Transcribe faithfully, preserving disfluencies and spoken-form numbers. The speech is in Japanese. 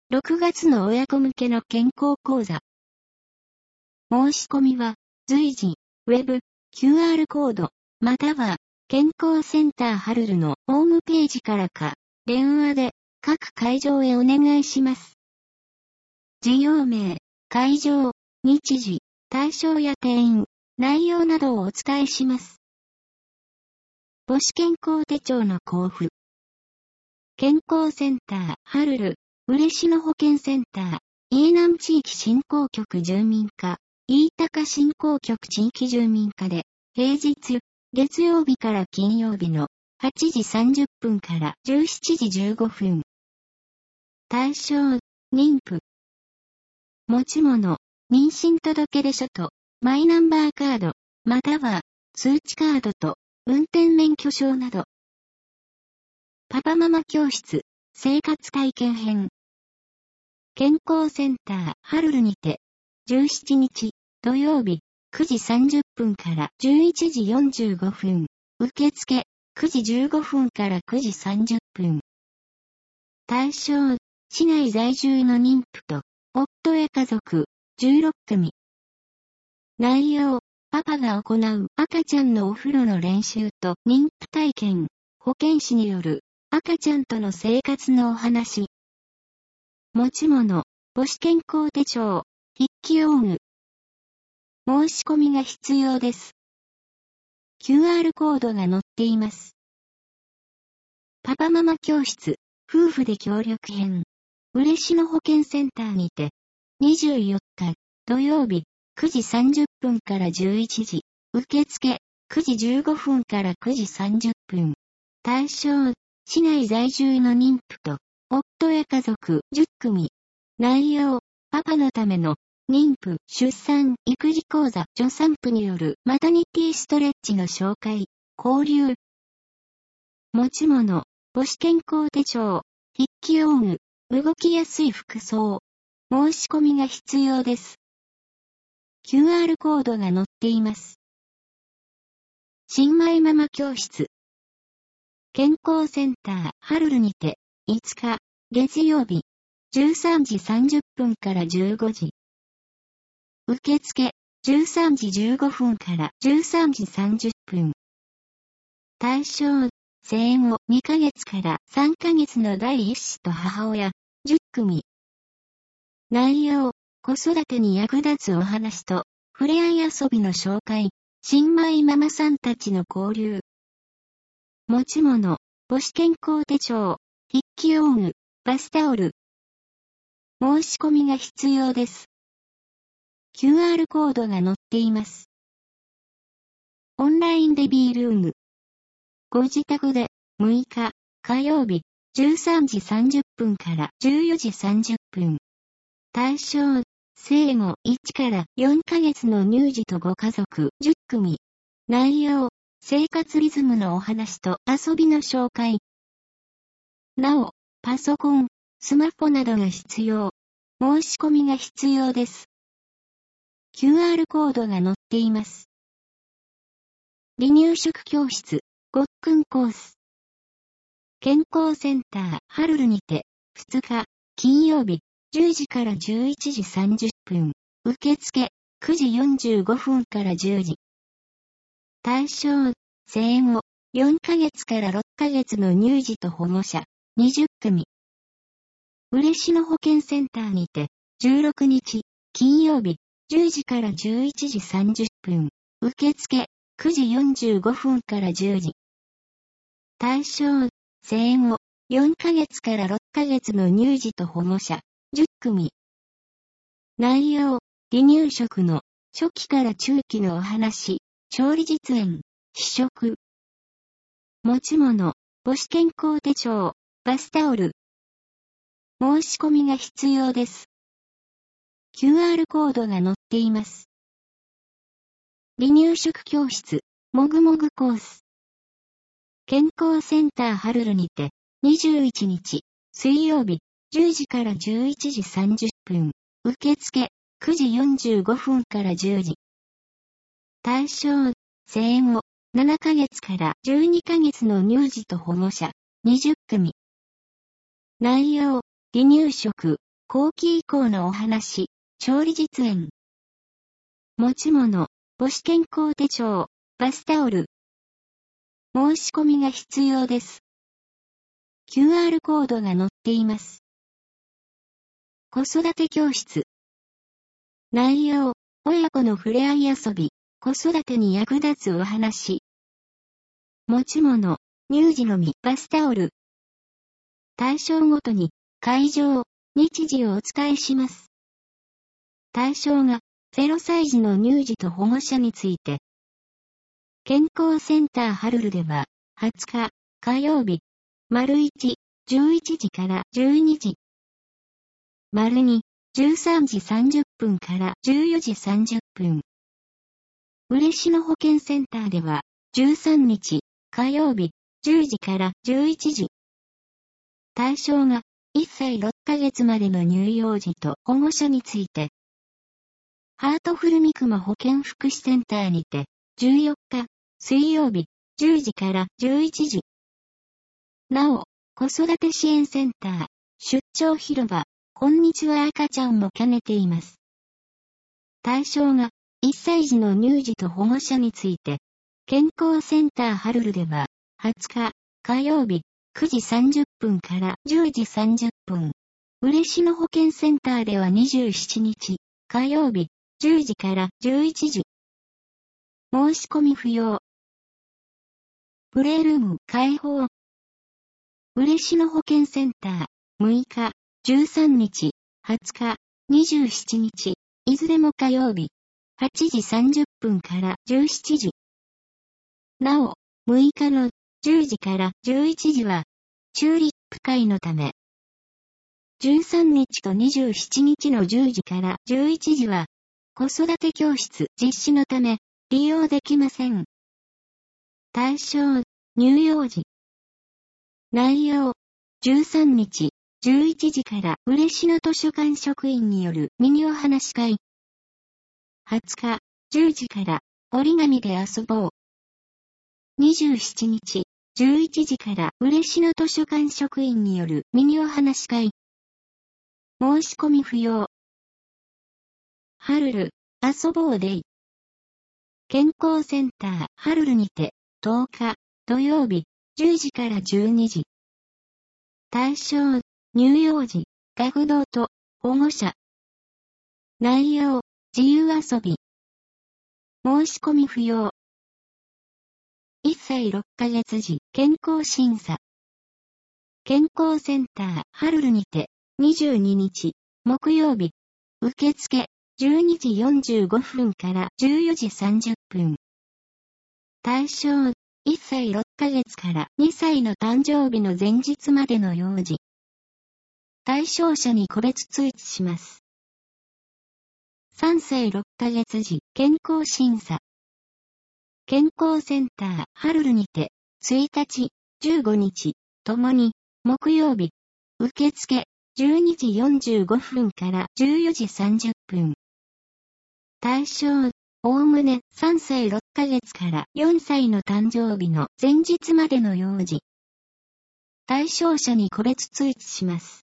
ろくがつの親子向けの健康講座。申し込みは、随時、ウェブ、キューアール コード、または、健康センターハルルのホームページからか、電話で、各会場へお願いします。事業名、会場、日時、対象や定員、内容などをお伝えします。母子健康手帳の交付。健康センター、ハルル、嬉野保健センター、飯南地域振興局住民課、飯高振興局地域住民課で、平日、月曜日から金曜日のはちじさんじゅっぷんからじゅうしちじじゅうごふん。対象、妊婦。持ち物、妊娠届出書と、マイナンバーカード、または、通知カードと、運転免許証など。パパママ教室、生活体験編。健康センター、ハルルにて、じゅうしちにち、土曜日、くじさんじゅっぷんからじゅういちじよんじゅうごふん。受付、くじじゅうごふんからくじさんじゅっぷん。対象、市内在住の妊婦と、夫や家族、じゅうろっくみ。内容、パパが行う赤ちゃんのお風呂の練習と妊婦体験、保健師による赤ちゃんとの生活のお話。持ち物、母子健康手帳、筆記用具。申し込みが必要です。キューアール コードが載っています。パパママ教室、夫婦で協力編。嬉野保健センターにて、にじゅうよっか、土曜日、くじさんじゅっぷんからじゅういちじ。受付、くじじゅうごふんからくじさんじゅっぷん。対象、市内在住の妊婦と、夫や家族じゅっくみ。内容、パパのための、妊婦、出産、育児講座、助産婦によるマタニティストレッチの紹介、交流。持ち物、母子健康手帳、筆記用具、動きやすい服装。申し込みが必要です。キューアール コードが載っています。新米ママ教室。健康センター、ハルルにて、いつか、月曜日、じゅうさんじさんじゅっぷんからじゅうごじ。受付、じゅうさんじじゅうごふんからじゅうさんじさんじゅっぷん。対象、生後にかげつからさんかげつの第一子と母親、じゅっくみ。内容、子育てに役立つお話と、ふれあい遊びの紹介、新米ママさんたちの交流。持ち物、母子健康手帳、筆記用具、バスタオル。申し込みが必要です。キューアール コードが載っています。オンラインベビールーム。ご自宅で、むいか、火曜日、じゅうさんじさんじゅっぷんからじゅうよじさんじゅっぷん。対象、生後いちからよんかげつの乳児とご家族じゅっくみ。内容、生活リズムのお話と遊びの紹介。なお、パソコン、スマホなどが必要。申し込みが必要です。キューアール コードが載っています。離乳食教室、ごっくんコース。健康センター、ハルルにて、ふつか、金曜日、じゅうじからじゅういちじさんじゅっぷん。受付、くじよんじゅうごふんからじゅうじ。対象、生後、よんかげつからろっかげつの乳児と保護者、にじゅっくみ。嬉野保健センターにて、じゅうろくにち、金曜日、じゅうじからじゅういちじさんじゅっぷん。受付、くじよんじゅうごふんからじゅうじ。対象、生後、よんかげつからろっかげつの乳児と保護者、じゅっくみ。内容、離乳食の、初期から中期のお話、調理実演、試食。持ち物、母子健康手帳、バスタオル。申し込みが必要です。キューアール コードが載っています。離乳食教室、もぐもぐコース。健康センターハルルにて、にじゅういちにち、水曜日、じゅうじからじゅういちじさんじゅっぷん。受付、くじよんじゅうごふんからじゅうじ。対象、生後、ななかげつからじゅうにかげつの乳児と保護者、にじゅっくみ。内容、離乳食、 後期以降のお話、調理実演。持ち物、母子健康手帳、バスタオル。申し込みが必要です。キューアール コードが載っています。子育て教室。内容、親子の触れ合い遊び、子育てに役立つお話。持ち物、乳児のみ、バスタオル。対象ごとに、会場、日時をお伝えします。対象が、ゼロさい児の乳児と保護者について。健康センターハルルでは、はつか、火曜日、丸いち、じゅういちじからじゅうにじ。丸に、じゅうさんじさんじゅっぷんからじゅうよじさんじゅっぷん。嬉野保健センターでは、じゅうさんにち、火曜日、じゅうじからじゅういちじ。対象が、いっさいろっかげつまでの乳幼児と保護者について。ハートフル三熊保健福祉センターにて、じゅうよっか、水曜日、じゅうじからじゅういちじ。なお、子育て支援センター、出張広場、こんにちは赤ちゃんも兼ねています。対象が、いっさい児の乳児と保護者について、健康センターハルルでは、はつか、火曜日、くじさんじゅっぷんからじゅうじさんじゅっぷん。嬉野保健センターではにじゅうしちにち、火曜日、じゅうじからじゅういちじ。申し込み不要。プレイルーム開放。嬉野保健センター、むいか、じゅうさんにち、はつか、にじゅうしちにち、いずれも火曜日、はちじさんじゅっぷんからじゅうしちじ。なお、むいかのじゅうじからじゅういちじは、チューリップ会のため。じゅうさんにちとにじゅうしちにちのじゅうじからじゅういちじは、子育て教室実施のため、利用できません。対象、乳幼児。内容、じゅうさんにち、じゅういちじから嬉野図書館職員によるミニお話会。はつか、じゅうじから折り紙で遊ぼう。にじゅうしちにち、じゅういちじから嬉野図書館職員によるミニお話会。申し込み不要。ハルル、遊ぼうデイ。健康センターハルルにて、とおか、土曜日、じゅうじからじゅうにじ。対象、乳幼児、学童と保護者。内容、自由遊び。申し込み不要。いっさいろっかげつ児、健康審査。健康センターハルルにて、にじゅうににち、木曜日。受付、じゅうにじよんじゅうごふんからじゅうよじさんじゅっぷん。対象、いっさいろっかげつからにさいの誕生日の前日までの幼児。対象者に個別通知します。さんさいろっかげつ児、健康審査。健康センターハルルにて、いちにち、じゅうごにち、ともに、木曜日。受付、じゅうにじよんじゅうごふんからじゅうよじさんじゅっぷん。対象、おおむねさんさいろっかげつからよんさいの誕生日の前日までの幼児。対象者に個別通知します。